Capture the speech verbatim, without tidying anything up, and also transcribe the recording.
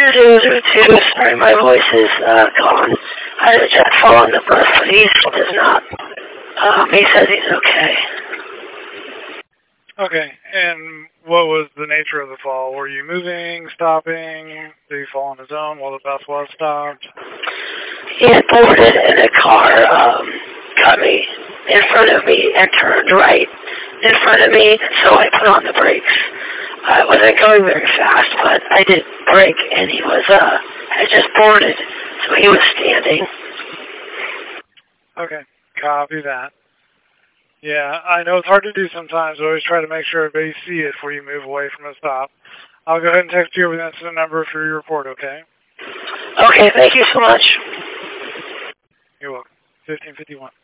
do do do do. Sorry, my voice is uh, gone. I had a jet fall on the bus, but he still does not. Um, he says he's okay. Okay, and what was the nature of the fall? Were you moving, stopping? Did he fall on his own while the bus was stopped? He had boarded in a car, um, got me in front of me and turned right in front of me, so I put on the brakes. I wasn't going very fast, but I did brake, and he was, uh, had just boarded, so he was standing. Okay, copy that. Yeah, I know it's hard to do sometimes, but always try to make sure everybody see it before you move away from a stop. I'll go ahead and text you over the incident number for your report, okay? Okay, thank you so much. You're welcome. fifteen fifty-one.